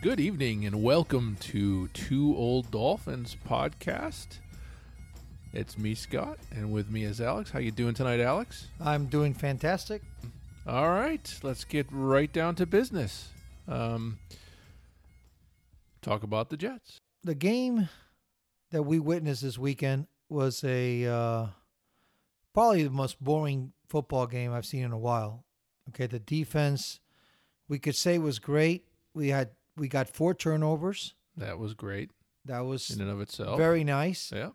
Good evening and welcome to Two Old Dolphins podcast. It's me, Scott, and with me is Alex. How you doing tonight, Alex? I'm doing fantastic. All right, let's get right down to business. Talk about the Jets. The game that we witnessed this weekend was a probably the most boring football game I've seen in a while. Okay, the defense we could say was great. We got 4 turnovers. That was great. That was in and of itself very nice. Yeah.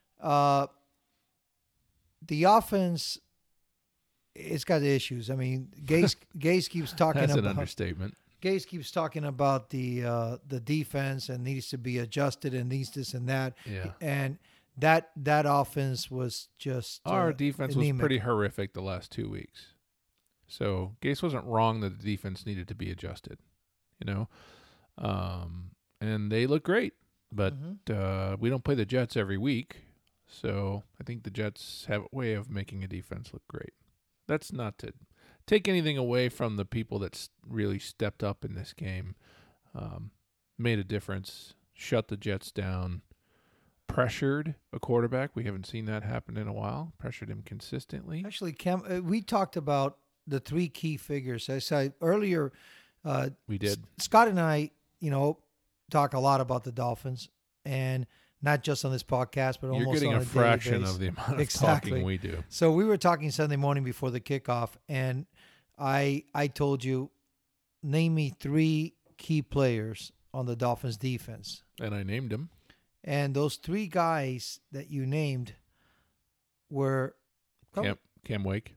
The offense, it's got issues. I mean, Gase keeps talking That's about an understatement. Gase keeps talking about the defense and needs to be adjusted and needs this and that. Yeah. And that offense was just Our defense was anemic. pretty horrific the last 2 weeks. So Gase wasn't wrong that the defense needed to be adjusted, and they look great, but we don't play the Jets every week. So I think the Jets have a way of making a defense look great. That's not to take anything away from the people that really stepped up in this game, made a difference, shut the Jets down, pressured a quarterback. We haven't seen that happen in a while. Pressured him consistently. Actually, Cam, we talked about the 3 key figures. I said earlier. We did. Scott and I, talk a lot about the Dolphins, and not just on this podcast, but You're almost getting on a daily fraction basis. of the amount of Exactly. talking we do. So we were talking Sunday morning before the kickoff, and I told you, name me 3 key players on the Dolphins defense. And I named him. And those 3 guys that you named were Cam Wake.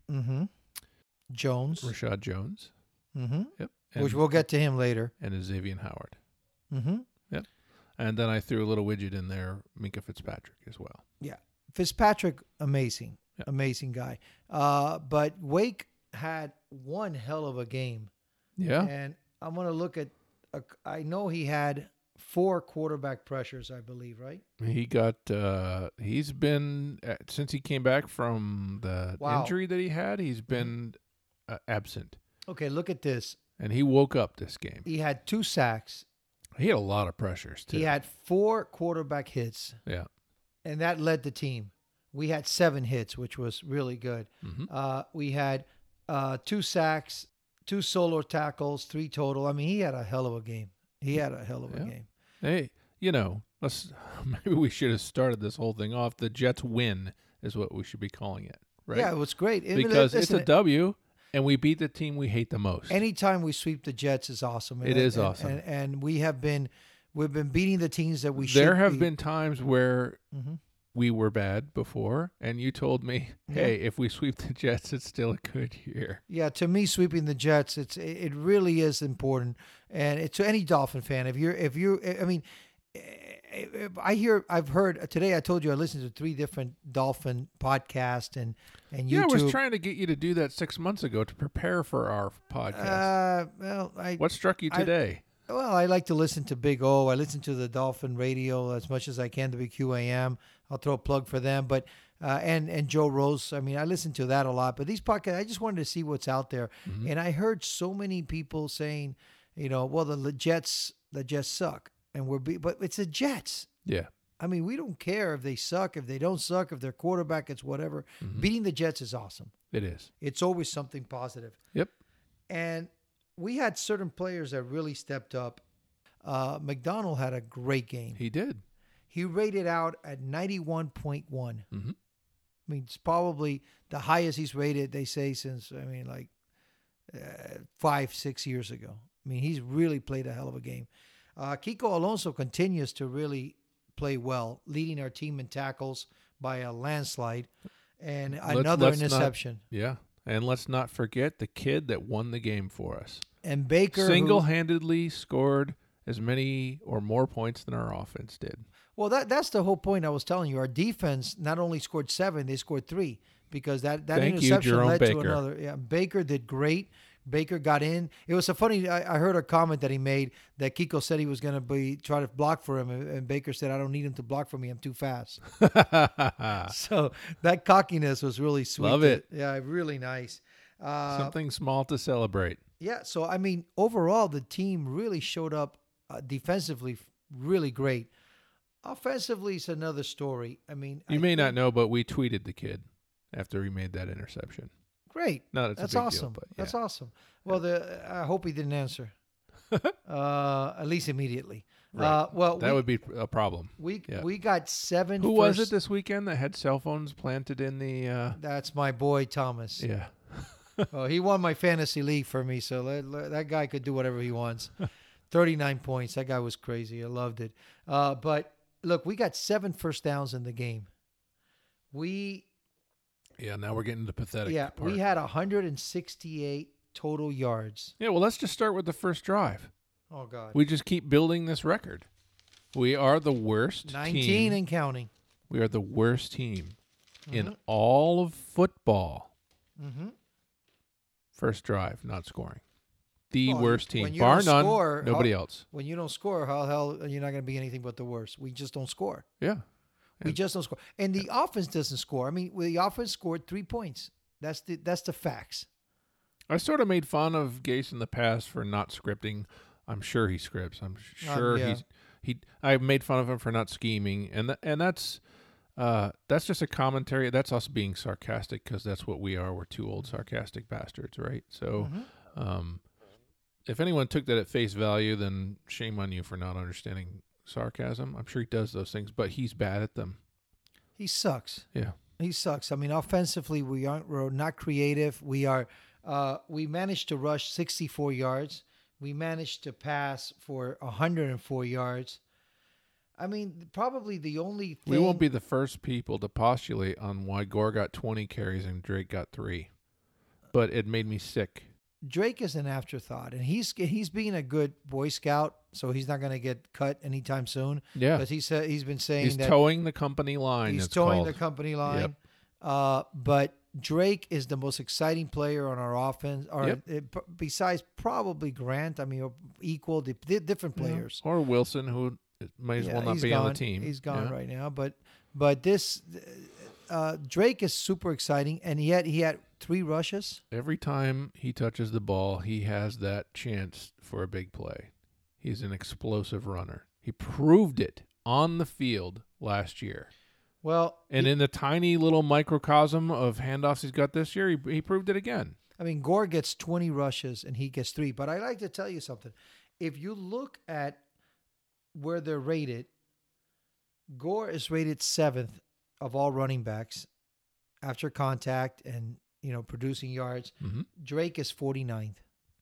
Jones. Rashad Jones. Yep. Which we'll get to him later. And Xavier Howard. Mm-hmm. Yep. And then I threw a little widget in there, Minkah Fitzpatrick as well. Yeah. Fitzpatrick, amazing. Yep. Amazing guy. But Wake had one hell of a game. Yeah. And I'm going to look at, I know he had 4 quarterback pressures, I believe, right? He got, he's been, since he came back from the injury that he had, he's been absent. Okay, look at this. And he woke up this game. He had 2 sacks. He had a lot of pressures, too. He had 4 quarterback hits. Yeah. And that led the team. We had 7 hits, which was really good. We had 2 sacks, 2 solo tackles, 3 total. I mean, he had a hell of a game. He had a hell of a game. Hey, maybe we should have started this whole thing off. The Jets win is what we should be calling it, right? Yeah, it was great. Because it's a W, and we beat the team we hate the most. Anytime we sweep the Jets is awesome. It is awesome. And we've been beating the teams that we should. There have been times where we were bad before, and you told me, hey, if we sweep the Jets, it's still a good year. Yeah, to me, sweeping the Jets, it really is important, and it's to any Dolphin fan. I've heard today. I told you I listened to 3 different Dolphin podcasts and YouTube. Yeah, I was trying to get you to do that 6 months ago to prepare for our podcast. What struck you today? I like to listen to Big O. I listen to the Dolphin radio as much as I can, the WQAM. I'll throw a plug for them, but and Joe Rose. I mean, I listen to that a lot. But these podcasts, I just wanted to see what's out there, and I heard so many people saying, the Jets suck, and but it's the Jets. Yeah. I mean, we don't care if they suck, if they don't suck, if their quarterback is whatever. Beating the Jets is awesome. It is. It's always something positive. Yep. And we had certain players that really stepped up. McDonald had a great game. He did. He rated out at 91.1. I mean, it's probably the highest he's rated, they say, since, 5-6 years ago. I mean, he's really played a hell of a game. Kiko Alonso continues to really play well, leading our team in tackles by a landslide and another interception. And let's not forget the kid that won the game for us. And Baker single-handedly scored as many or more points than our offense did. Well, that's the whole point I was telling you. Our defense not only scored 7, they scored 3 because that interception led to another. Yeah, Baker did great. Baker got in. It was so funny. I heard a comment that he made that Kiko said he was going to try to block for him, and Baker said, "I don't need him to block for me. I'm too fast." So that cockiness was really sweet. Love it. Yeah, really nice. Something small to celebrate. Yeah. So I mean, overall, the team really showed up defensively, really great. Offensively, it's another story. I mean, you may not know, but we tweeted the kid after he made that interception. Great. No, that's a big awesome. Deal, but That's awesome. Well, I hope he didn't answer. At least immediately. Right. That would be a problem. We got 7. Who was it this weekend that had cell phones planted in the? That's my boy Thomas. Yeah. He won my fantasy league for me, so that guy could do whatever he wants. 39 points. That guy was crazy. I loved it. But look, we got 7 first downs in the game. Now we're getting the pathetic part. We had 168 total yards. Yeah, well, let's just start with the first drive. Oh, God. We just keep building this record. We are the worst 19 team. and counting. We are the worst team in all of football. Mm-hmm. First drive, not scoring. The worst team. Bar none, nobody else. When you don't score, how the hell you're not going to be anything but the worst. We just don't score. Yeah. We just don't score. And the offense doesn't score. I mean, the offense scored 3 points. That's the facts. I sort of made fun of Gase in the past for not scripting. I'm sure he scripts. I'm sure I made fun of him for not scheming, and that's just a commentary. That's us being sarcastic because that's what we are. We're 2 old sarcastic bastards, right? So, if anyone took that at face value, then shame on you for not understanding sarcasm. I'm sure he does those things, but he's bad at them. He sucks. Yeah, he sucks. I mean, offensively, we're not creative. We managed to rush 64 yards. We managed to pass for 104 yards. I mean, probably the only thing... We won't be the first people to postulate on why Gore got 20 carries and Drake got 3. But it made me sick. Drake is an afterthought, and he's being a good Boy Scout, so he's not going to get cut anytime soon. Yeah. Because he's been saying he's towing the company line. He's towing the company line. Yep. But Drake is the most exciting player on our offense, besides probably Grant. I mean, equal, different players. Or Wilson, who might as well not be on the team. He's gone right now. But this Drake is super exciting, and yet he had 3 rushes. Every time he touches the ball, he has that chance for a big play. He's an explosive runner. He proved it on the field last year. Well, and in the tiny little microcosm of handoffs he's got this year, he proved it again. I mean, Gore gets 20 rushes and he gets 3. But I like to tell you something. If you look at where they're rated, Gore is rated 7th of all running backs after contact and, producing yards. Mm-hmm. Drake is 49th.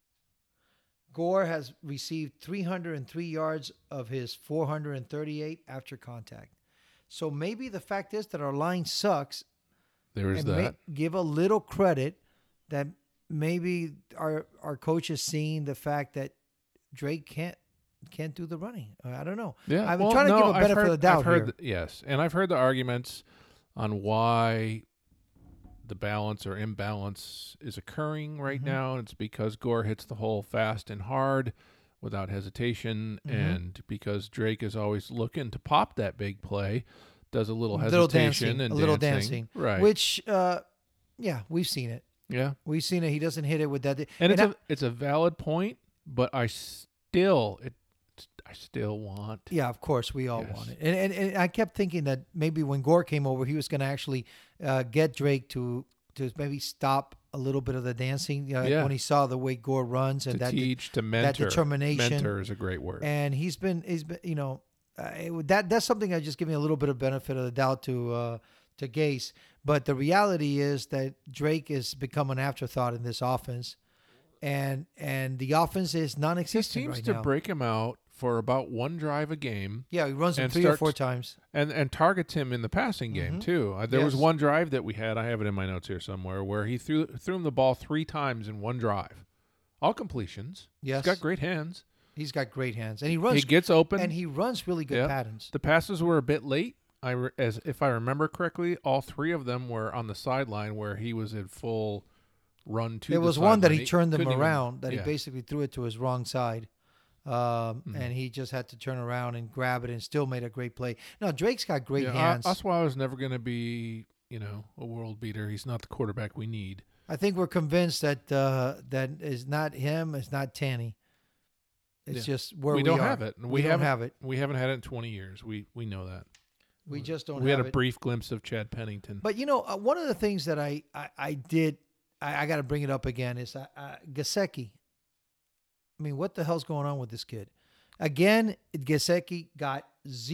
Gore has received 303 yards of his 438 after contact. So maybe the fact is that our line sucks. There is that. Give a little credit that maybe our coach is seeing the fact that Drake can't do the running. I don't know. Yeah, I'm trying to give a benefit of the doubt here. Yes, and I've heard the arguments on why the balance or imbalance is occurring right now. It's because Gore hits the hole fast and hard without hesitation, and because Drake is always looking to pop that big play, does a little hesitation and a little dancing, right? Which, we've seen it. Yeah, we've seen it. He doesn't hit it with that, and it's a valid point, but I still want. Yeah, of course, we all want it, and I kept thinking that maybe when Gore came over, he was going to actually get Drake to maybe stop a little bit of the dancing when he saw the way Gore runs and to mentor. That determination. Mentor is a great word. And he's been that's something I just giving a little bit of benefit of the doubt to Gase. But the reality is that Drake has become an afterthought in this offense, and the offense is non-existent right now. He seems to break him out for about 1 drive a game. Yeah, he runs him 3 or 4 times. And targets him in the passing game, too. There was 1 drive that we had, I have it in my notes here somewhere, where he threw him the ball 3 times in 1 drive. All completions. Yes. He's got great hands. He's got great hands. And he runs. He gets open. And he runs really good patterns. The passes were a bit late. If I remember correctly, all 3 of them were on the sideline where he was in full run to the sideline. There was one that he turned them around, he basically threw it to his wrong side. And he just had to turn around and grab it and still made a great play. No, Drake's got great hands. Osweiler is never going to be, a world beater. He's not the quarterback we need. I think we're convinced that that is not him. It's not Tanny. It's just where we don't have it. We don't have it. We haven't had it in 20 years. We know that. We just don't. We have had a brief glimpse of Chad Pennington. But one of the things that I did, I got to bring it up again, is Gesicki. I mean, what the hell's going on with this kid? Again, Gesicki got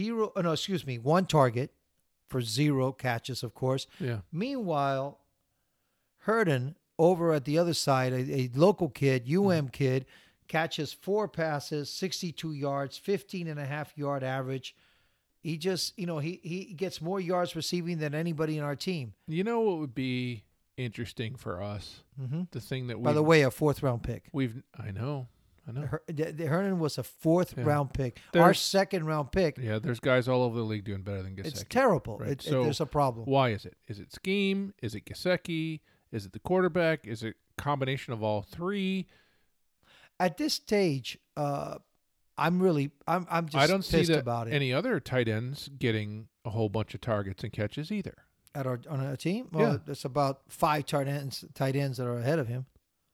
1 target for 0 catches, of course. Yeah. Meanwhile, Herndon over at the other side, a local kid, kid, catches 4 passes, 62 yards, 15.5-yard average. He just, he gets more yards receiving than anybody in our team. You know what would be interesting for us? Mm-hmm. The thing that by the way, a 4th-round pick. I know. Herndon was a 4th-round pick. Our 2nd-round pick. Yeah, there's guys all over the league doing better than Gesicki. It's terrible. Right? There's a problem. Why is it? Is it scheme? Is it Gesicki? Is it the quarterback? Is it a combination of all 3? At this stage, I'm just I don't pissed see about it. Any other tight ends getting a whole bunch of targets and catches either. On our team? Well, there's about 5 tight ends that are ahead of him.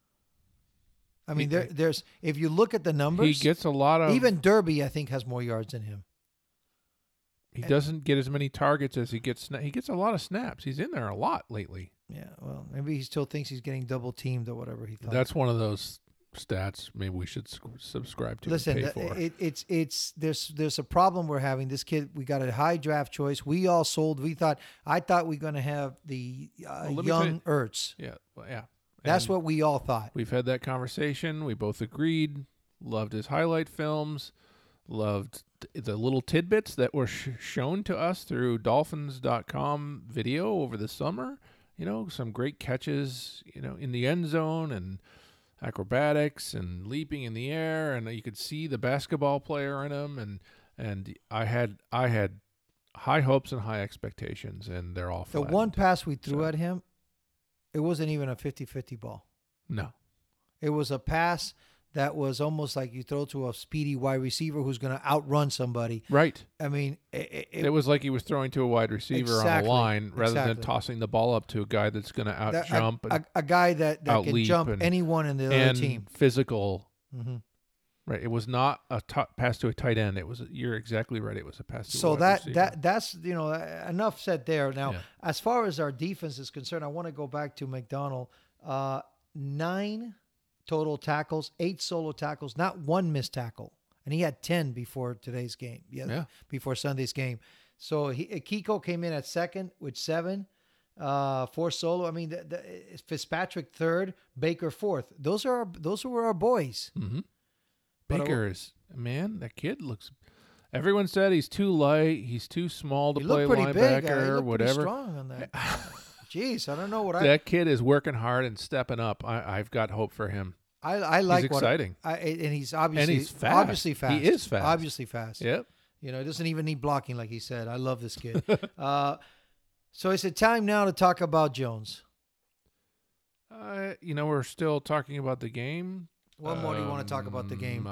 I mean, there's if you look at the numbers, he gets a lot of. Even Derby, I think, has more yards than him. He doesn't get as many targets as he gets. He gets a lot of snaps. He's in there a lot lately. Yeah, well, maybe he still thinks he's getting double teamed or whatever he thought. That's one of those stats maybe we should subscribe to. Listen, and pay for. There's a problem we're having. This kid, we got a high draft choice. We all sold. I thought we were going to have the young Ertz. Yeah, well, yeah. That's what we all thought. We've had that conversation. We both agreed. Loved his highlight films. Loved the little tidbits that were shown to us through Dolphins.com video over the summer. Some great catches, in the end zone and acrobatics and leaping in the air, and you could see the basketball player in him. And I had high hopes and high expectations, and they're all flattened. The one pass we threw at him, it wasn't even a 50-50 ball. No. It was a pass that was almost like you throw to a speedy wide receiver who's going to outrun somebody. Right. I mean, it was like he was throwing to a wide receiver on the line rather than tossing the ball up to a guy that's going to out-jump. A guy that can jump anyone in the other team. Physical. Mm-hmm. Right. It was not a pass to a tight end. You're exactly right. It was a pass to a wide receiver. That's enough said there. Now, as far as our defense is concerned, I want to go back to McDonald. 9 total tackles, 8 solo tackles, not 1 missed tackle. And he had 10 before today's game. Before Sunday's game. So Kiko came in at 2nd with 7, 4 solo. I mean, Fitzpatrick 3rd, Baker 4th. Those were our boys. Mm-hmm. Baker that kid looks. Everyone said he's too light. He's too small to play linebacker or whatever. Strong on that. Jeez, I don't know what that kid is working hard and stepping up. I've got hope for him. I like he's exciting. And he's obviously fast. Obviously fast. He is fast. Obviously fast. Yep. He doesn't even need blocking, like he said. I love this kid. So is it time now to talk about Jones? We're still talking about the game. What more do you want to talk about the game?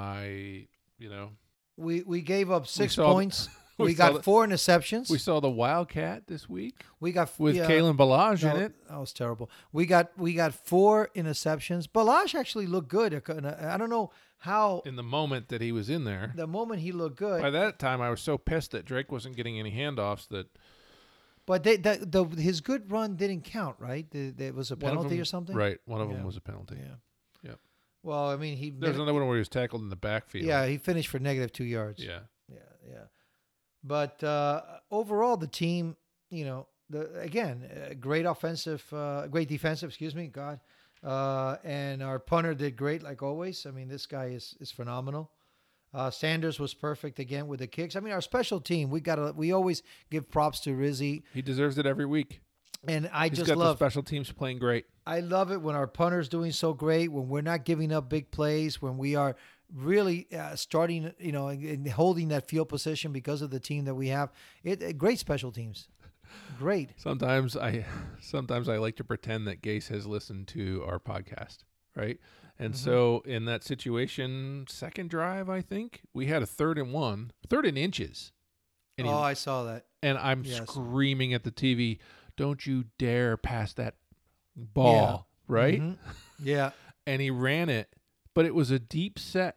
We gave up 6 points. We got 4 interceptions. We saw the Wildcat this week. We got with Kalen Ballage in it. That was terrible. We got 4 interceptions. Ballage actually looked good. I don't know how. In the moment that he was in there. The moment he looked good. By that time, I was so pissed that Drake wasn't getting any handoffs that. But his good run didn't count, right? There was a penalty or something. Right. One of them was a penalty. Yeah. Yep. Well, I mean, there's another one where he was tackled in the backfield. Yeah, he finished for -2 yards. Yeah. But overall, the team, great defensive. Excuse me, God. And our punter did great, like always. I mean, this guy is phenomenal. Sanders was perfect again with the kicks. I mean, our special team, we always give props to Rizzy. He deserves it every week. And He's got the special teams playing great. I love it when our punter's doing so great, when we're not giving up big plays, when we are really starting, and holding that field position because of the team that we have. Great special teams. Great. Sometimes I like to pretend that Gase has listened to our podcast, right? And so in that situation, second drive, I think, we had a 3rd and 1, 3rd and inches. And I saw that. And I'm screaming at the TV, don't you dare pass that ball, right? Mm-hmm. Yeah. And he ran it, but it was a deep set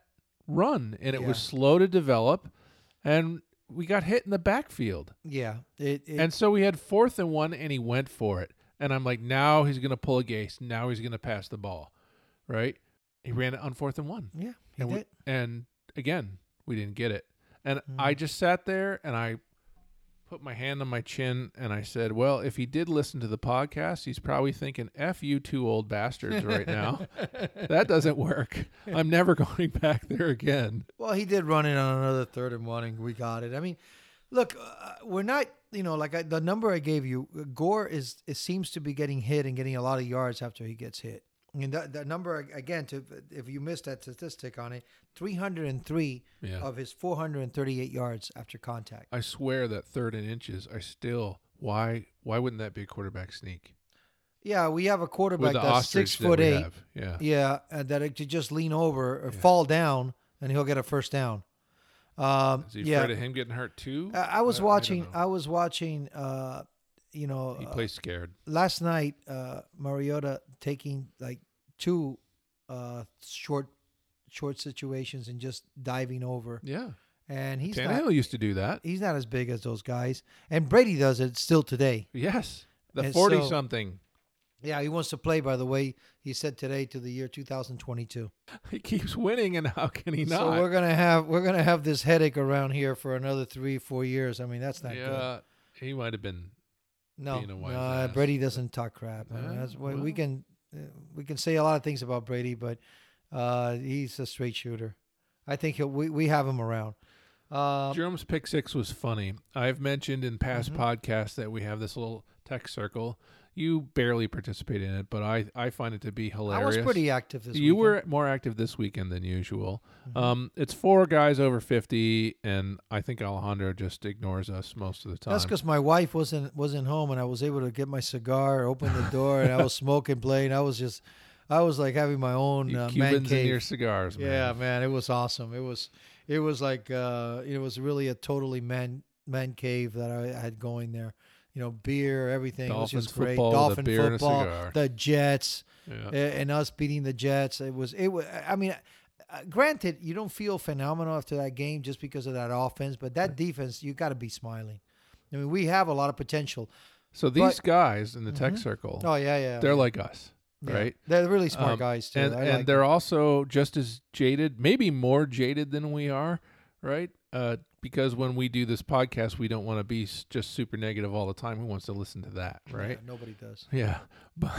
run, and it was slow to develop, and we got hit in the backfield. Yeah. And so we had 4th and 1, and he went for it. And I'm like, now he's going to pull a Gase. Now he's going to pass the ball, right? He ran it on 4th and 1. Yeah, he did. And again, we didn't get it. And I just sat there, and I put my hand on my chin, and I said, well, if he did listen to the podcast, he's probably thinking, F you 2 old bastards right now. That doesn't work. I'm never going back there again. Well, he did run it on another 3rd and 1, and we got it. I mean, look, we're not, the number I gave you, Gore seems to be getting hit and getting a lot of yards after he gets hit. I mean, that number, again, if you missed that statistic on it, 303 of his 438 yards after contact. I swear that 3rd and inches, why wouldn't that be a quarterback sneak? Yeah, we have a quarterback that's 6'8". Yeah, and that it could just lean over or fall down, and he'll get a first down. Is he afraid of him getting hurt too? I was watching. He plays scared. Last night, Mariota taking like 2 short situations and just diving over. Yeah. And Tannehill used to do that. He's not as big as those guys. And Brady does it still today. Yes. The 40-something. Yeah, he wants to play, by the way, he said today, to the year 2022. He keeps winning, and how can he not? So we're gonna have this headache around here for another 3-4 years. I mean, that's not good. Yeah, he might have been. No, Brady doesn't talk crap. We can say a lot of things about Brady, but he's a straight shooter. I think we have him around. Jerome's pick 6 was funny. I've mentioned in past podcasts that we have this little text circle. You barely participate in it, but I find it to be hilarious. I was pretty active this weekend. You were more active this weekend than usual. It's 4 guys over 50, and I think Alejandro just ignores us most of the time. That's because my wife wasn't home, and I was able to get my cigar, open the door, and I was smoking, playing. I was like having my own man Cubans cave. in your cigars, man. Yeah, man, it was awesome. It was like it was really a totally man cave that I had going there. Beer, everything. Dolphins, it was just great. Football, Dolphin the beer football, and a cigar. the Jets, Yeah. and us beating the Jets. It was. I mean, granted, you don't feel phenomenal after that game just because of that offense, but that defense, you got to be smiling. I mean, we have a lot of potential. So these guys in the tech circle, they're like us, right? They're really smart guys too. And they're also just as jaded, maybe more jaded than we are, right? Because when we do this podcast, we don't want to be just super negative all the time. Who wants to listen to that, right? Yeah, nobody does. Yeah, but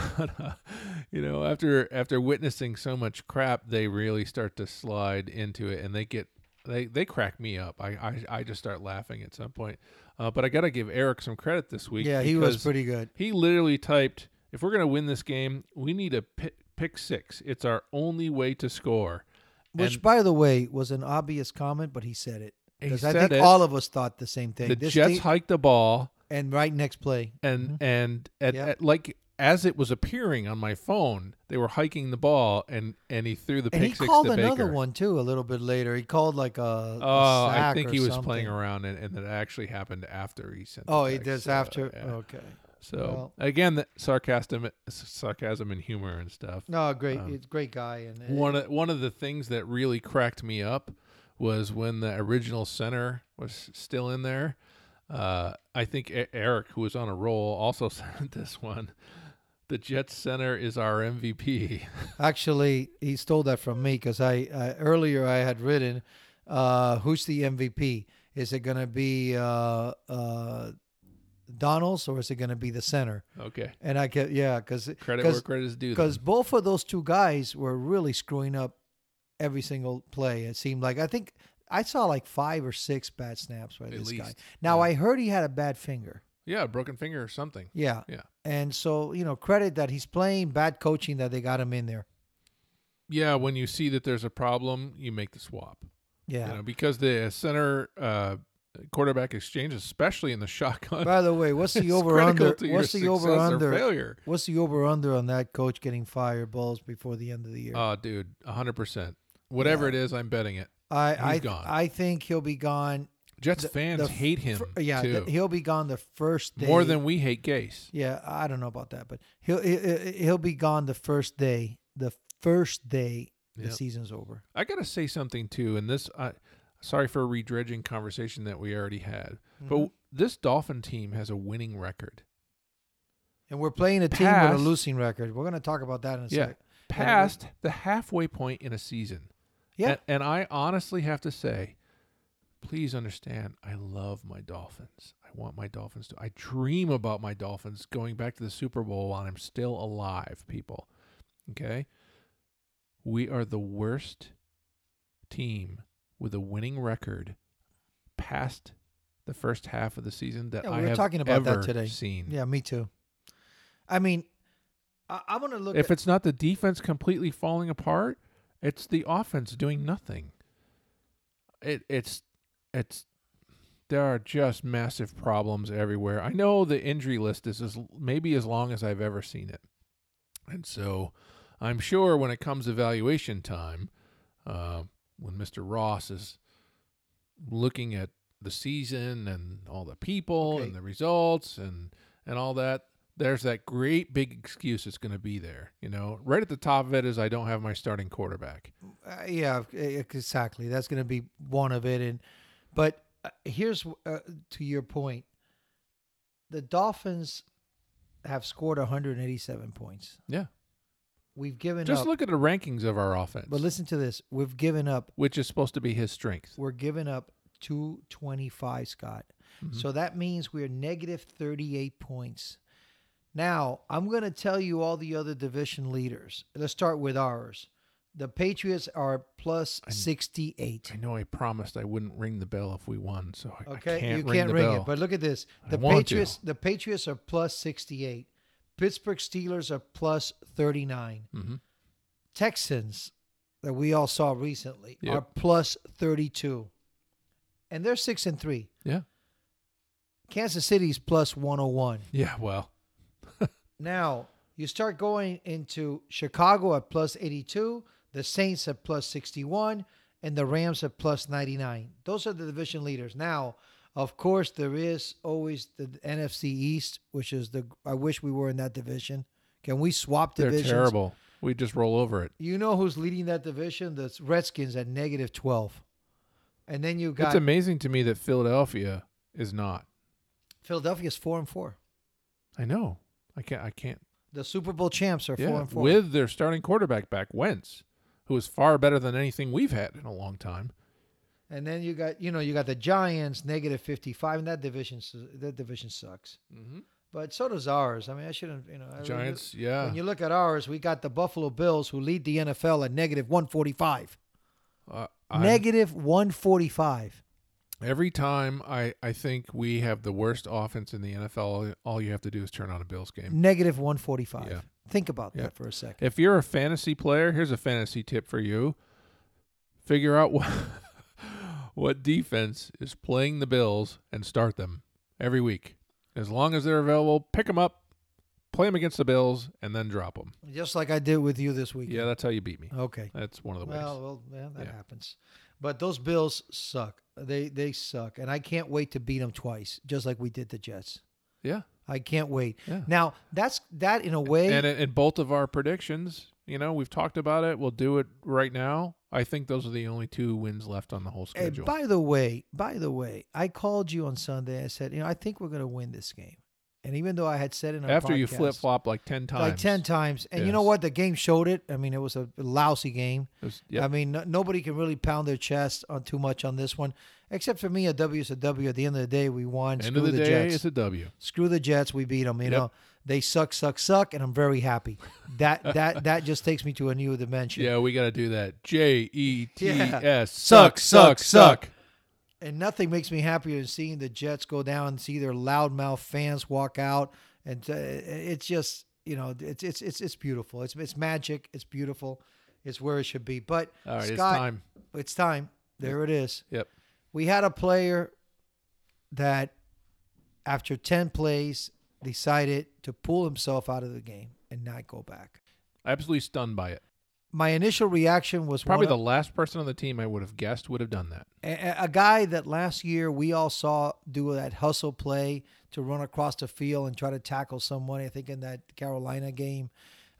after witnessing so much crap, they really start to slide into it, and they crack me up. I just start laughing at some point. But I got to give Eric some credit this week. Yeah, he was pretty good. He literally typed, "If we're gonna win this game, we need a pick 6. It's our only way to score." Which, by the way, was an obvious comment, but he said it. Because I think all of us thought the same thing. The Jets hiked the ball, and right next play, and at like as it was appearing on my phone, they were hiking the ball, and he threw the pick 6 to Baker. And he called another one too a little bit later. He called like a sack I think he was something. playing around, and that actually happened after he sent. He does after. Yeah. Okay. So again, the sarcasm and humor and stuff. No, great. It's a great guy. And one of the things that really cracked me up was when the original center was still in there. I think Eric, who was on a roll, also sent this one. The Jets center is our MVP. Actually, he stole that from me because earlier I had written, who's the MVP? Is it going to be Donalds or is it going to be the center? Okay. And I get because credit where credit is due. Because both of those two guys were really screwing up every single play. It seemed like I saw like 5 or 6 bad snaps by this guy. Now I heard he had a bad finger. Yeah, a broken finger or something. Yeah. And so credit that he's playing, bad coaching that they got him in there. Yeah, when you see that there's a problem, you make the swap. Yeah. Because the center quarterback exchange, especially in the shotgun. By the way, what's the over under? What's the over under? Failure? What's the over under on that coach getting fired balls before the end of the year? Oh, dude, 100%. Whatever it is, I'm betting it. He's gone. I think he'll be gone. Jets fans hate him. Too. He'll be gone the first day. More than we hate Gase. Yeah, I don't know about that, but he'll be gone the first day. The first day the season's over. I got to say something too, and this, sorry for a redredging conversation that we already had, but this Dolphin team has a winning record. And we're playing a team with a losing record. We're going to talk about that in a second. Past the halfway point in a season. Yeah. And I honestly have to say, please understand, I love my Dolphins. I want my Dolphins to. I dream about my Dolphins going back to the Super Bowl while I'm still alive, people. Okay? We are the worst team with a winning record past the first half of the season that I have talking about ever that today. seen. Yeah, me too. I mean, I want to look if it's not the defense completely falling apart, it's the offense doing nothing. It's there are just massive problems everywhere. I know the injury list is maybe as long as I've ever seen it. And so I'm sure when it comes evaluation time, when Mr. Ross is looking at the season and all the people and the results and all that, there's that great big excuse that's going to be there. You know, right at the top of it is I don't have my starting quarterback. Yeah, exactly. That's going to be one of it. But here's to your point. The Dolphins have scored 187 points. Yeah. We've given Just up. look at the rankings of our offense. But listen to this. We've given up. Which is supposed to be his strength. We're giving up 225, Scott. So that means we're negative 38 points. Now, I'm going to tell you all the other division leaders. Let's start with ours. The Patriots are plus 68. I know I promised I wouldn't ring the bell if we won, so I can't you ring can't the ring bell. it. But look at this. The Patriots are plus 68. Pittsburgh Steelers are plus 39. Texans, that we all saw recently, are plus 32. And they're 6-3. Yeah. Kansas City's plus 101. Yeah, well. Now, you start going into Chicago at plus 82, the Saints at plus 61, and the Rams at plus 99. Those are the division leaders. Now, of course, there is always the NFC East, which is I wish we were in that division. Can we swap divisions? They're terrible. We just roll over it. You know who's leading that division? The Redskins at negative 12. And then you got... It's amazing to me that Philadelphia is not. Philadelphia's 4-4. I know. I can't. The Super Bowl champs are 4-4. With their starting quarterback back, Wentz, who is far better than anything we've had in a long time. And then you got the Giants negative 55, and that division sucks. But so does ours. I mean, I shouldn't. Giants. When you look at ours, we got the Buffalo Bills, who lead the NFL at negative 145. Negative 145. Every time I think we have the worst offense in the NFL, all you have to do is turn on a Bills game. Negative 145. Yeah. Think about that for a second. If you're a fantasy player, here's a fantasy tip for you. Figure out what defense is playing the Bills and start them every week. As long as they're available, pick them up, play them against the Bills, and then drop them. Just like I did with you this week. Yeah, that's how you beat me. Okay. That's one of the ways. Well, that happens. But those Bills suck. They suck. And I can't wait to beat them twice, just like we did the Jets. Yeah. I can't wait. Yeah. Now, that in a way. And in both of our predictions, we've talked about it. We'll do it right now. I think those are the only 2 wins left on the whole schedule. By the way, I called you on Sunday. I said, I think we're going to win this game. And even though I had said in our After podcast, you flip-flop like 10 times. Like 10 times. And you know what? The game showed it. I mean, it was a lousy game. I mean, nobody can really pound their chest on too much on this one. Except for me, a W is a W. At the end of the day, we won. End of the day, Jets. it's a W. Screw the Jets. We beat them. You know, they suck, and I'm very happy. That just takes me to a new dimension. Yeah, we got to do that. JETS. Yeah. Suck. And nothing makes me happier than seeing the Jets go down and see their loudmouth fans walk out, and it's just it's beautiful. It's magic. It's beautiful. It's where it should be. But all right, Scott, it's time. There it is. Yep. We had a player that, after 10 plays, decided to pull himself out of the game and not go back. Absolutely stunned by it. My initial reaction was probably the last person on the team I would have guessed would have done that. A guy that last year we all saw do that hustle play to run across the field and try to tackle someone, I think in that Carolina game.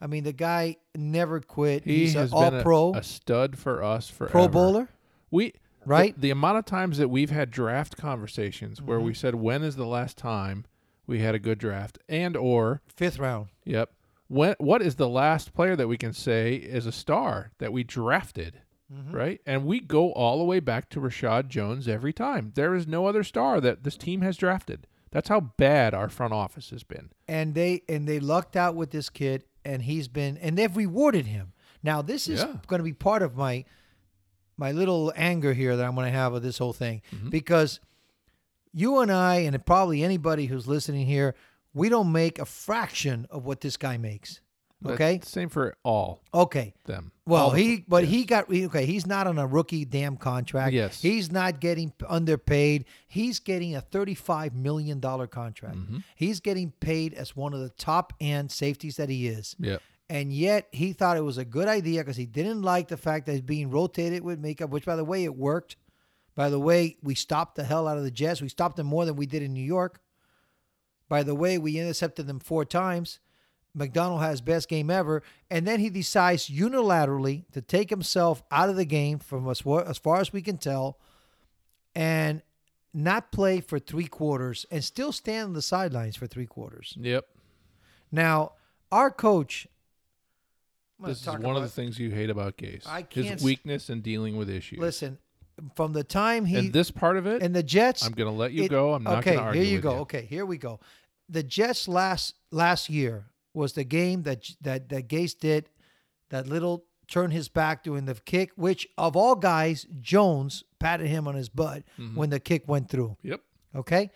I mean, the guy never quit. He's an been all-pro. A stud for us forever. Pro bowler? Right? The amount of times that we've had draft conversations where we said, when is the last time we had a good draft? And or 5th round. Yep. What is the last player that we can say is a star that we drafted? Right? And we go all the way back to Rashad Jones every time. There is no other star that this team has drafted. That's how bad our front office has been. And they lucked out with this kid, and they've rewarded him. Now, this is going to be part of my little anger here that I'm going to have with this whole thing, because you and I, and probably anybody who's listening here, we don't make a fraction of what this guy makes. Okay, same for all. Okay, them. Well, he's not on a rookie damn contract. Yes, he's not getting underpaid. He's getting a $35 million contract. He's getting paid as one of the top end safeties that he is. Yeah. And yet he thought it was a good idea because he didn't like the fact that he's being rotated with makeup, which, by the way, it worked. By the way, we stopped the hell out of the Jets. We stopped them more than we did in New York. By the way, we intercepted them 4 times. McDonald had his best game ever. And then he decides unilaterally to take himself out of the game from as far as we can tell and not play for 3 quarters and still stand on the sidelines for 3 quarters. Yep. Now, our coach... This is one of the things you hate about Gase. His weakness in dealing with issues. Listen, from the time and this part of it, and the Jets, I'm going to let you go. I'm not going to argue. Here you with go. You. Okay, here we go. The Jets last year was the game that Gase did that little turn his back doing the kick, which of all guys, Jones patted him on his butt when the kick went through. Yep. Okay.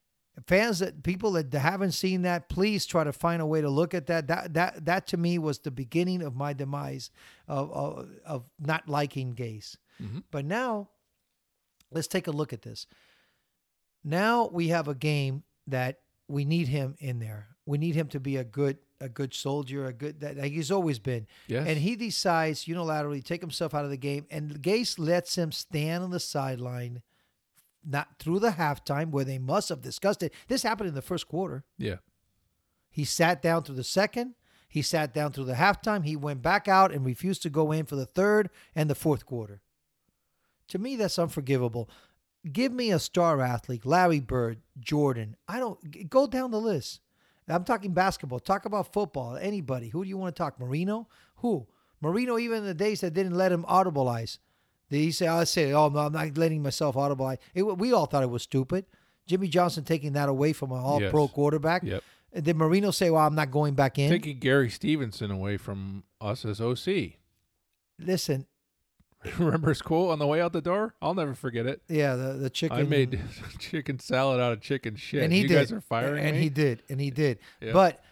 People that haven't seen that, please try to find a way to look at that. That to me was the beginning of my demise of not liking Gase. But now, let's take a look at this. Now we have a game that we need him in there. We need him to be a good soldier, that he's always been. Yes. And he decides unilaterally to take himself out of the game, and Gase lets him stand on the sideline. Not through the halftime where they must have discussed it. This happened in the first quarter. Yeah. He sat down through the second. He sat down through the halftime. He went back out and refused to go in for the third and the fourth quarter. To me, that's unforgivable. Give me a star athlete, Larry Bird, Jordan. Go down the list. I'm talking basketball. Talk about football. Anybody. Who do you want to talk? Marino? Who? Marino, even in the days that didn't let him audibilize. Did he say, no, I'm not letting myself audible. We all thought it was stupid. Jimmy Johnson taking that away from an all-pro quarterback. Yep. And did Marino say, well, I'm not going back in? Taking Gary Stevenson away from us as OC. Listen. Remember his quote on the way out the door? I'll never forget it. Yeah, the chicken. I made chicken salad out of chicken shit. And he did. You guys are firing me? And he did. Yep. But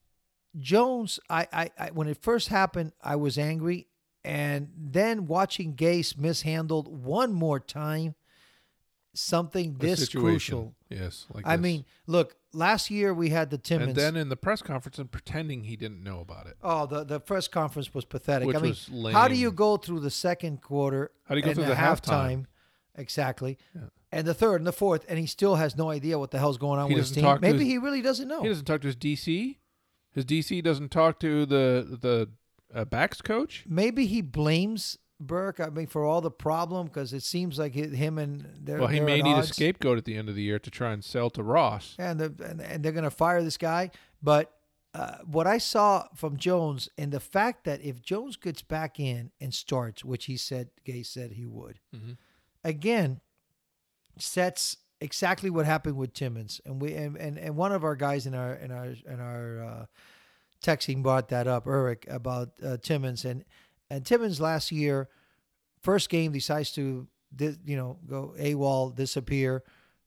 Jones, I when it first happened, I was angry. And then watching Gase mishandled one more time something this crucial. Yes. I mean, look, last year we had the Timmons. And then in the press conference and pretending he didn't know about it. Oh, the press conference was pathetic. Which I mean, was lame. How do you go through the second quarter? How do you go through the halftime? Exactly. Yeah. And the third and the fourth, and he still has no idea what the hell's going on with his team. Maybe he really doesn't know. He doesn't talk to his DC. His DC doesn't talk to the backs coach? Maybe he blames Burke, for all the problem because it seems like him and they're Well, he may need odds. A scapegoat at the end of the year to try and sell to Ross. And they're going to fire this guy. But what I saw from Jones and the fact that if Jones gets back in and starts, which Gase said he would, again, sets exactly what happened with Timmons. And one of our guys in our texting brought that up, Eric, about Timmons. And Timmons last year, first game, decides to go AWOL, disappear.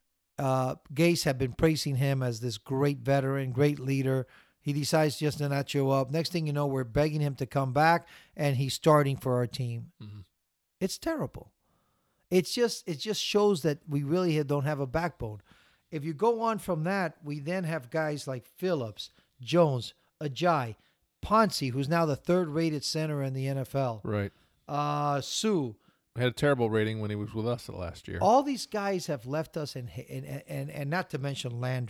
Gase had been praising him as this great veteran, great leader. He decides just to not show up. Next thing you know, we're begging him to come back, and he's starting for our team. It's terrible. It just shows that we really don't have a backbone. If you go on from that, we then have guys like Phillips, Jones, Ajayi, Ponce, who's now the third-rated center in the NFL. Right. Sue. Had a terrible rating when he was with us last year. All these guys have left us, and not to mention Landry.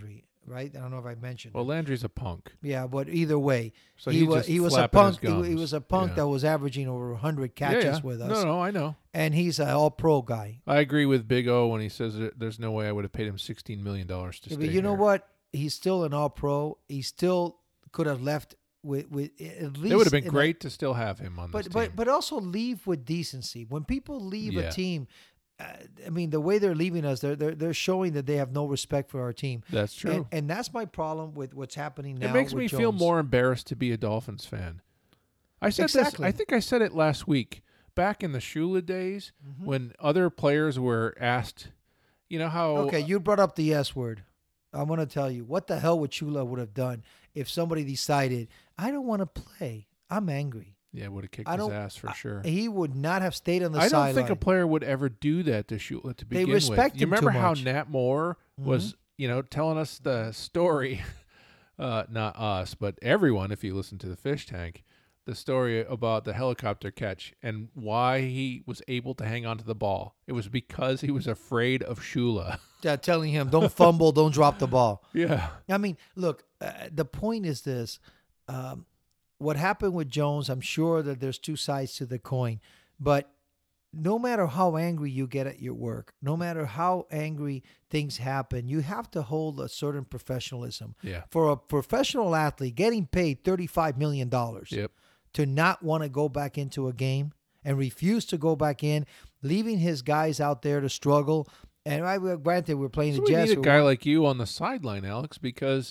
right? I don't know if I mentioned. Well, Landry's a punk. Yeah, but either way, so he was a punk. He was a punk yeah. that was averaging over 100 catches with us. No, I know. And he's an all-pro guy. I agree with Big O when he says that there's no way I would have paid him $16 million to stay But you know what? He's still an all-pro. He still could have left with at least. It would have been great to still have him on this team. But also leave with decency. When people leave a team, I mean, the way they're leaving us, they're showing that they have no respect for our team. That's true. And that's my problem with what's happening now. It makes with me Jones. feel more embarrassed to be a Dolphins fan. I said exactly. this. I think I said it last week. Back in the Shula days, when other players were asked, you know how... Okay, you brought up the S word. I want to tell you, what the hell would Shula would have done if somebody decided, I don't want to play. I'm angry. Yeah, would have kicked his ass for sure. He would not have stayed on the sideline. I don't think a player would ever do that to Shula to begin with. They respect him You remember too how much. Nat Moore was, telling us the story, not us, but everyone, if you listen to the Fish Tank, the story about the helicopter catch and why he was able to hang on to the ball. It was because he was afraid of Shula. Yeah, telling him, don't fumble, don't drop the ball. Yeah. I mean, look, the point is this. What happened with Jones, I'm sure that there's two sides to the coin. But no matter how angry you get at your work, no matter how angry things happen, you have to hold a certain professionalism. Yeah. For a professional athlete getting paid $35 million to not want to go back into a game and refuse to go back in, leaving his guys out there to struggle. And granted, we're playing the Jets. We need a guy like you on the sideline, Alex, because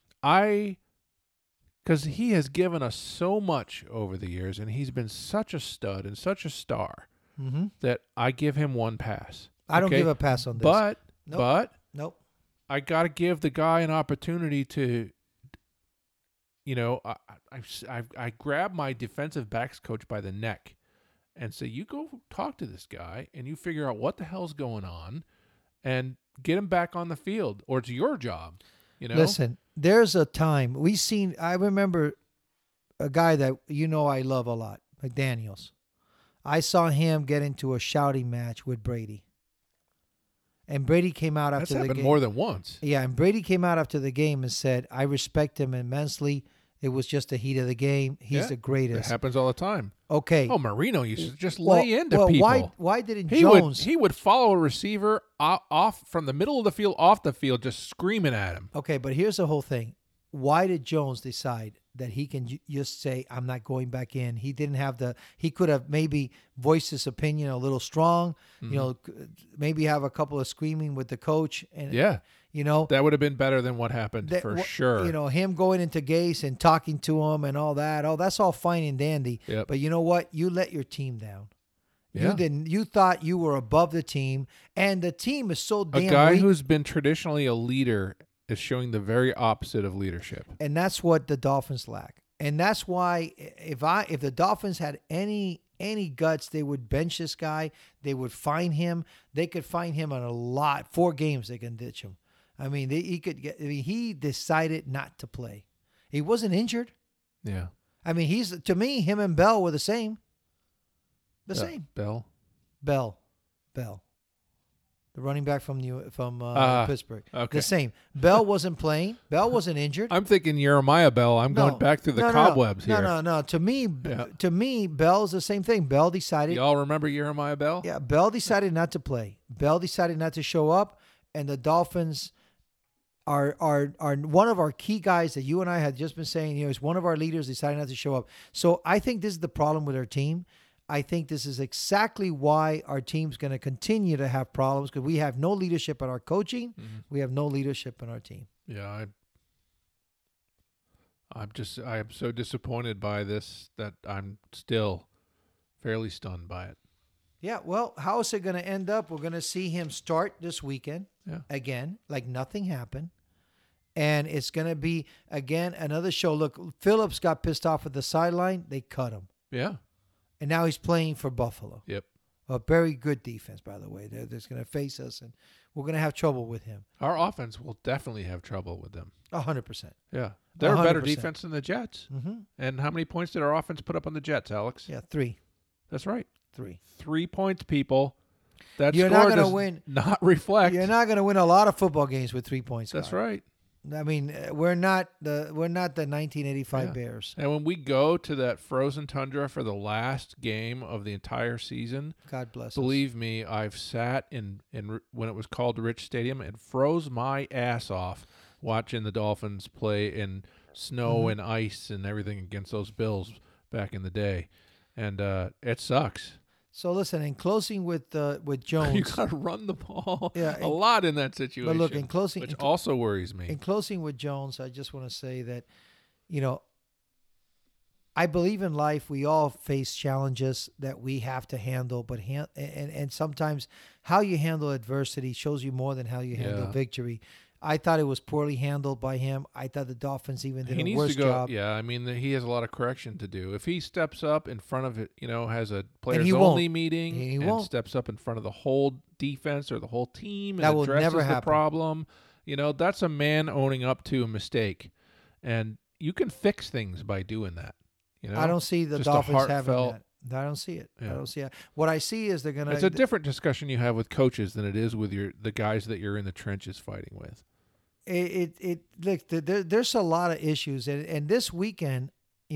he has given us so much over the years, and he's been such a stud and such a star that I give him one pass. I don't give a pass on this. But nope. I got to give the guy an opportunity to, I grab my defensive backs coach by the neck and say, you go talk to this guy and you figure out what the hell's going on and get him back on the field, or it's your job. Listen, there's a time I remember a guy that I love a lot, McDaniels. I saw him get into a shouting match with Brady. And Brady came out after the game. That's happened more than once. Yeah, and Brady came out after the game and said, I respect him immensely. It was just the heat of the game. He's the greatest. It happens all the time. Okay. Oh, Marino used to just lay into people. Why didn't Jones? He would follow a receiver off from the middle of the field, off the field, just screaming at him. Okay, but here's the whole thing. Why did Jones decide that he can just say, I'm not going back in? He didn't have he could have maybe voiced his opinion a little strong, maybe have a couple of screaming with the coach. And that would have been better than what happened for sure. Him going into Gase and talking to him and all that. Oh, that's all fine and dandy. Yep. But you know what? You let your team down. Yeah. You thought you were above the team, and the team is so damn weak. A guy who's been traditionally a leader is showing the very opposite of leadership. And that's what the Dolphins lack. And that's why if the Dolphins had any guts, they would bench this guy. They would find him. They could find him on 4 games they can ditch him. I mean, he decided not to play. He wasn't injured. Yeah. I mean, him and Bell were the same. Same. Bell. The running back from Pittsburgh. Okay. The same. Bell wasn't playing. Bell wasn't injured. I'm thinking Jeremiah Bell. I'm going back through the cobwebs here. No. To me, Bell's the same thing. Bell decided. Y'all remember Jeremiah Bell? Yeah, Bell decided not to play. Bell decided not to show up, and the Dolphins are one of our key guys that you and I had just been saying. Is one of our leaders decided not to show up. So I think this is the problem with our team. I think this is exactly why our team's going to continue to have problems, because we have no leadership in our coaching. Mm-hmm. We have no leadership in our team. Yeah, I am so disappointed by this that I'm still fairly stunned by it. Yeah, well, how is it going to end up? We're going to see him start this weekend again, like nothing happened. And it's going to be, again, another show. Look, Phillips got pissed off at the sideline. They cut him. Yeah. And now he's playing for Buffalo. Yep. A very good defense, by the way. They're going to face us, and we're going to have trouble with him. Our offense will definitely have trouble with them. 100%. Yeah. They're 100%. a better defense than the Jets. Mm-hmm. And how many points did our offense put up on the Jets, Alex? Yeah, 3. That's right. 3. 3 points, people. That You're score not does win. not reflect. You're not going to win a lot of football games with 3 points. That's right. I mean, we're not the 1985 Bears. And when we go to that frozen tundra for the last game of the entire season, God bless believe me, I've sat in when it was called Rich Stadium and froze my ass off watching the Dolphins play in snow and ice and everything against those Bills back in the day, and it sucks. So listen, in closing with Jones, you got to run the ball a lot in that situation. But look, in closing, which also worries me. In closing with Jones, I just want to say that, I believe in life we all face challenges that we have to handle, but and sometimes how you handle adversity shows you more than how you handle victory. I thought it was poorly handled by him. I thought the Dolphins even did a worse job. Yeah, I mean, he has a lot of correction to do. If he steps up in front of it, has a players-only meeting and steps up in front of the whole defense or the whole team and addresses the problem, that's a man owning up to a mistake. And you can fix things by doing that. I don't see the Dolphins having that. I don't see it. Yeah. I don't see it. What I see is they're going to... It's a different discussion you have with coaches than it is with the guys that you're in the trenches fighting with. Look, there's a lot of issues, and this weekend,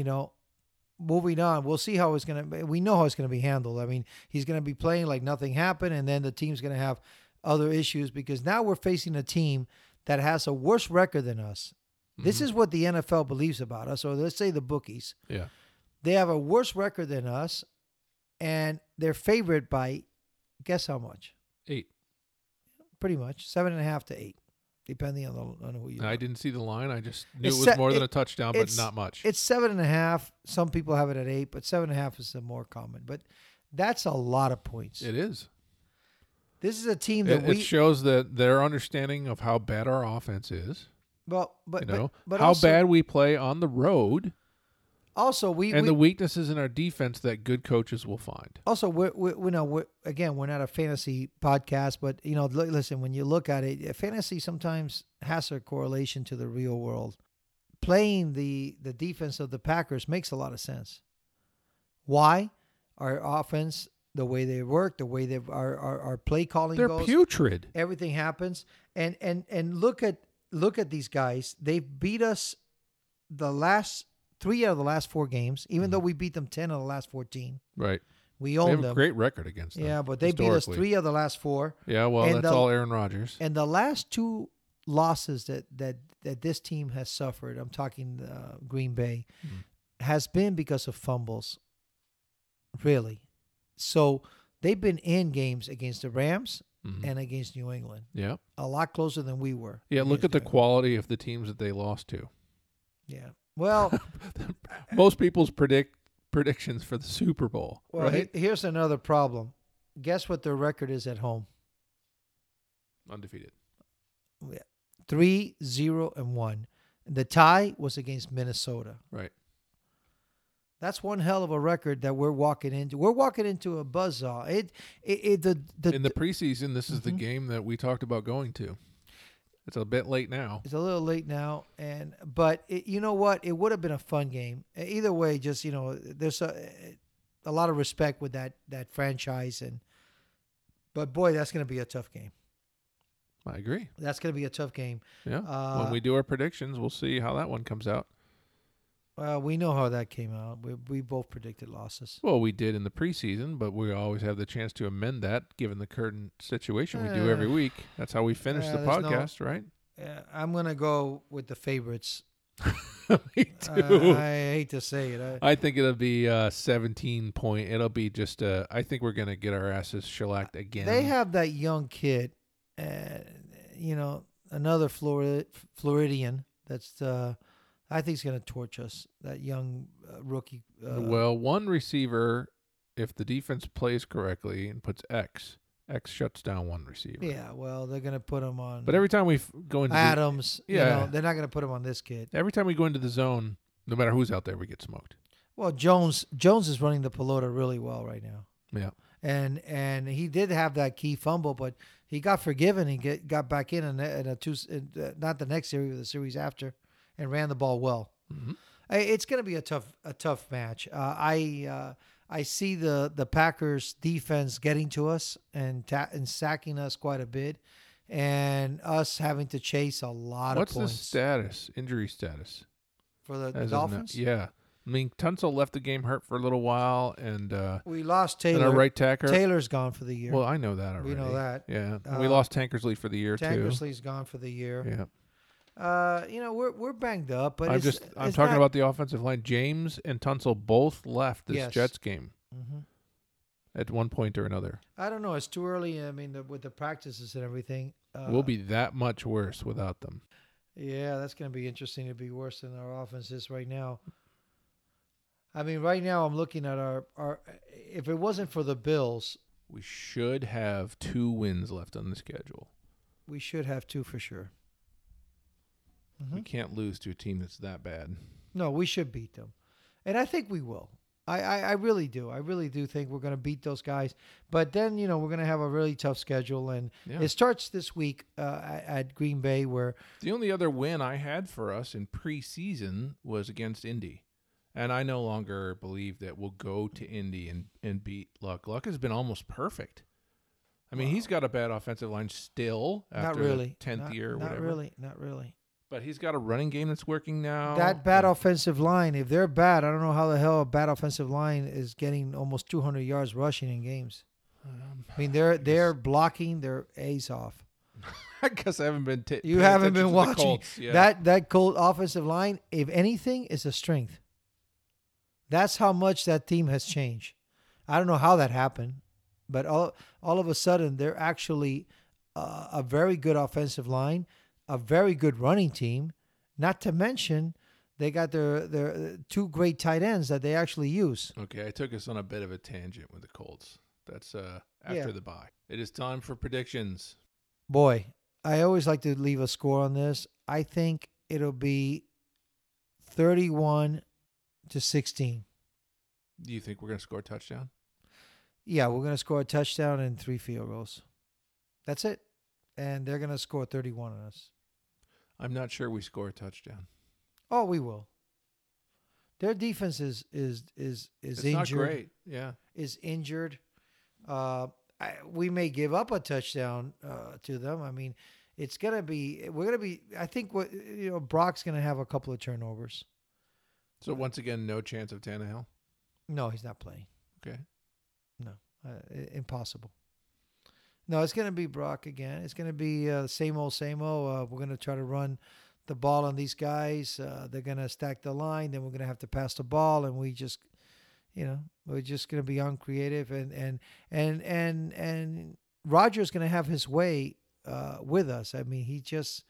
moving on, we'll see how it's going to. We know how it's going to be handled. I mean, he's going to be playing like nothing happened, and then the team's going to have other issues because now we're facing a team that has a worse record than us. This is what the NFL believes about us, or let's say the bookies. Yeah, they have a worse record than us, and they're favored by, guess how much? 8. Pretty much 7.5 to 8. Depending on who you are. I didn't see the line. I just knew it was more than a touchdown, but not much. It's 7.5. Some people have it at 8, but 7.5 is the more common. But that's a lot of points. It is. This is a team that it shows that their understanding of how bad our offense is. Well, but how also, bad we play on the road. Also, the weaknesses in our defense that good coaches will find. Also, we're not a fantasy podcast, but listen, when you look at it, fantasy sometimes has a correlation to the real world. Playing the defense of the Packers makes a lot of sense. Why? Our offense, the way they work, the way our play calling goes, they're putrid. Everything happens, and look at these guys. They've beat us the last 3 out of the last 4 games, even though we beat them 10 of the last 14. Right. We own them. They have a great record against them. Yeah, but they beat us 3 of the last 4. Yeah, well, and that's all Aaron Rodgers. And the last 2 losses that this team has suffered, I'm talking Green Bay, has been because of fumbles. Really. So they've been in games against the Rams and against New England. Yeah. A lot closer than we were. Yeah, look at the quality of the teams that they lost to. Yeah. Well, most people's predictions for the Super Bowl. Well, right? Here's another problem. Guess what their record is at home? Undefeated. Yeah. 3-0-1. The tie was against Minnesota. Right. That's one hell of a record that we're walking into. We're walking into a buzzsaw. In the preseason, this is the game that we talked about going to. It's a bit late now. It's a little late now, but you know what? It would have been a fun game. Either way, just there's a lot of respect with that franchise, but boy, that's going to be a tough game. I agree. That's going to be a tough game. Yeah. When we do our predictions, we'll see how that one comes out. Well, we know how that came out. We both predicted losses. Well, we did in the preseason, but we always have the chance to amend that given the current situation we do every week. That's how we finish the podcast, right? Yeah, I'm going to go with the favorites. Me too. I hate to say it. I think it'll be 17 point. It'll be just I think we're going to get our asses shellacked again. They have that young kid, another Floridian that's I think he's going to torch us, that young rookie. Well, one receiver, if the defense plays correctly and puts X shuts down one receiver. Yeah, well, they're going to put him on. But every time we go into Adams, they're not going to put him on this kid. Every time we go into the zone, no matter who's out there, we get smoked. Well, Jones is running the pelota really well right now. Yeah. And he did have that key fumble, but he got forgiven. He got back in not the next series, the series after, and ran the ball well. Mm-hmm. It's going to be a tough match. I see the Packers defense getting to us and sacking us quite a bit, and us having to chase a lot What's of points. What's the status, injury status? For the Dolphins? Yeah. I mean, Tunsil left the game hurt for a little while, and we lost Taylor. And our right tackle. Taylor's gone for the year. Well, I know that already. We know that. Yeah. We lost Tankersley for the year, too. Tankersley's gone for the year. Yeah. We're banged up, but I'm talking about the offensive line. James and Tunsil both left this Jets game at one point or another. I don't know. It's too early. I mean, with the practices and everything, we'll be that much worse without them. Yeah, that's going to be interesting. To be worse than our offense is right now. I mean, right now I'm looking at our. If it wasn't for the Bills, we should have 2 wins left on the schedule. We should have 2 for sure. We can't lose to a team that's that bad. No, we should beat them, and I think we will. I really do. I really do think we're going to beat those guys. But then, we're going to have a really tough schedule. And it starts this week at Green Bay, where the only other win I had for us in preseason was against Indy. And I no longer believe that we'll go to Indy and beat Luck. Luck has been almost perfect. I mean, he's got a bad offensive line still after the 10th year or whatever. Not really. But he's got a running game that's working now. That bad offensive line, if they're bad, I don't know how the hell a bad offensive line is getting almost 200 yards rushing in games. I mean, they're blocking their A's off. I guess I haven't been. You haven't been watching that Colt offensive line. If anything, is a strength. That's how much that team has changed. I don't know how that happened, but all of a sudden they're actually a very good offensive line. A very good running team, not to mention they got their 2 great tight ends that they actually use. Okay, I took us on a bit of a tangent with the Colts. That's after the bye. It is time for predictions. Boy, I always like to leave a score on this. I think it'll be 31-16. Do you think we're going to score a touchdown? Yeah, we're going to score a touchdown and 3 field goals. That's it. And they're going to score 31 on us. I'm not sure we score a touchdown. Oh, we will. Their defense is it's injured. Not great. Yeah, is injured. We may give up a touchdown to them. I mean, we're gonna be. I think Brock's gonna have a couple of turnovers. So once again, no chance of Tannehill. No, he's not playing. Okay. No, impossible. No, it's going to be Brock again. It's going to be same old. We're going to try to run the ball on these guys. They're going to stack the line. Then we're going to have to pass the ball, and we're just going to be uncreative. And Rodgers going to have his way with us. I mean, he's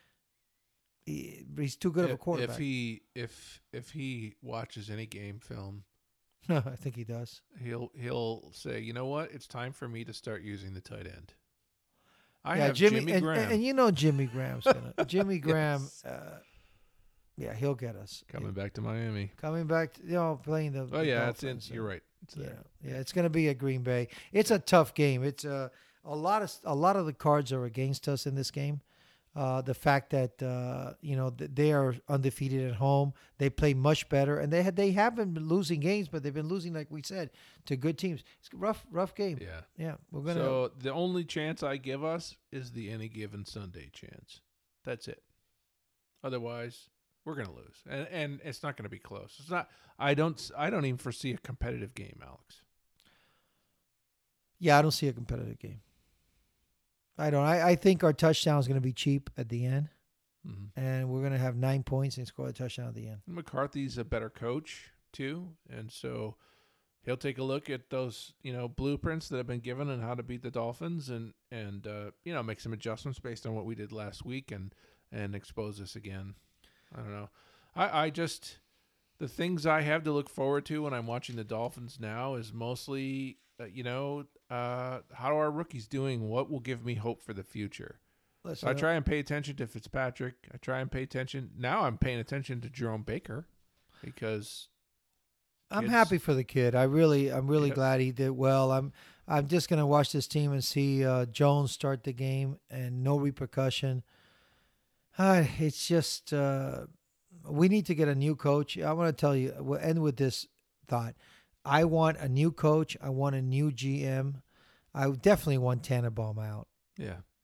too good of a quarterback. If he watches any game film. No, I think he does. He'll say, you know what? It's time for me to start using the tight end. I have Jimmy Graham. And Jimmy Graham's going to. Jimmy Graham, yes. He'll get us. Coming back to Miami. Playing the Dolphins. You're right. It's there. Yeah, it's going to be at Green Bay. It's a tough game. It's a lot of the cards are against us in this game. The fact that they are undefeated at home, they play much better, and they haven't been losing games, but they've been losing, like we said, to good teams. It's a rough game. Yeah. So the only chance I give us is the any given Sunday chance. That's it. Otherwise, we're gonna lose, and it's not gonna be close. It's not. I don't even foresee a competitive game, Alex. Yeah, I don't see a competitive game. I don't. I think our touchdown is going to be cheap at the end, and we're going to have 9 points and score a touchdown at the end. McCarthy's a better coach too, and so he'll take a look at those blueprints that have been given and how to beat the Dolphins, and make some adjustments based on what we did last week, and expose us again. I don't know. I just the things I have to look forward to when I'm watching the Dolphins now is mostly how are our rookies doing? What will give me hope for the future? So I try and pay attention to Fitzpatrick. I try and pay attention. Now I'm paying attention to Jerome Baker because I'm happy for the kid. I'm really glad he did well. I'm just going to watch this team and see Jones start the game and no repercussion. It's just we need to get a new coach. I want to tell you, we'll end with this thought. I want a new coach. I want a new GM. I definitely want Tannenbaum out. Yeah.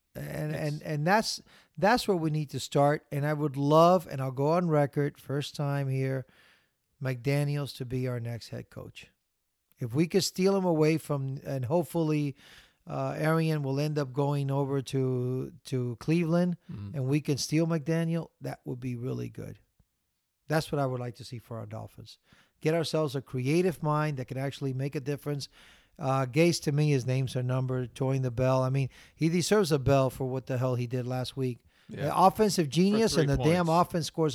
And that's where we need to start. And I would love, and I'll go on record, first time here, McDaniels to be our next head coach. If we could steal him away from, and hopefully Arian will end up going over to Cleveland, and we can steal McDaniel, that would be really good. That's what I would like to see for our Dolphins. Get ourselves a creative mind that can actually make a difference. Gase, to me, his names are numbered, toeing the bell. I mean, he deserves a bell for what the hell he did last week. Yeah. The offensive genius, and the damn offense scores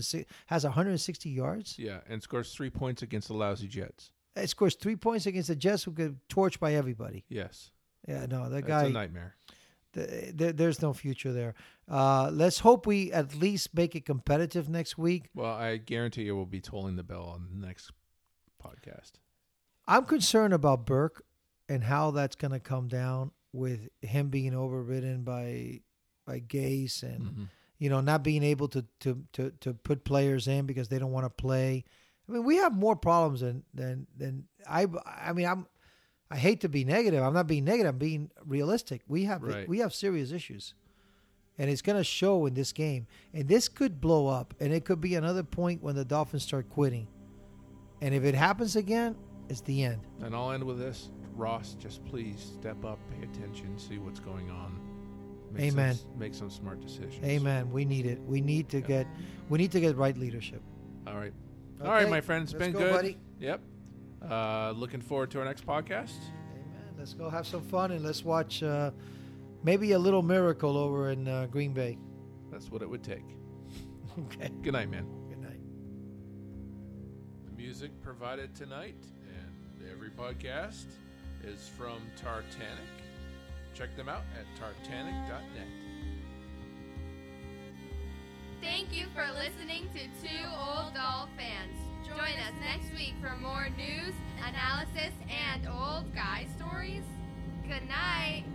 160 yards. Yeah, and scores 3 points against the lousy Jets. It scores 3 points against the Jets who get torched by everybody. Yes. Yeah, no, that That's guy. It's a nightmare. There's no future there. Let's hope we at least make it competitive next week. Well, I guarantee you we'll be tolling the bell on the next podcast. I'm concerned about Burke and how that's going to come down with him being overridden by Gase and not being able to put players in because they don't want to play. I mean, we have more problems than I mean, I hate to be negative. I'm not being negative. I'm being realistic. We have serious issues, and it's going to show in this game. And this could blow up, and it could be another point when the Dolphins start quitting. And if it happens again, it's the end. And I'll end with this. Ross, just please step up, pay attention, see what's going on. Amen. Make some smart decisions. Amen. We need it. We need to get right leadership. All right. Okay. All right, my friends. It's been good. Buddy. Yep. Looking forward to our next podcast. Amen. Let's go have some fun and let's watch maybe a little miracle over in Green Bay. That's what it would take. Okay. Good night, man. Good night. The music provided tonight and every podcast is from Tartanic. Check them out at tartanic.net. Thank you for listening to Two Old Doll Fans. Join us next week for more news, analysis, and old guy stories. Good night.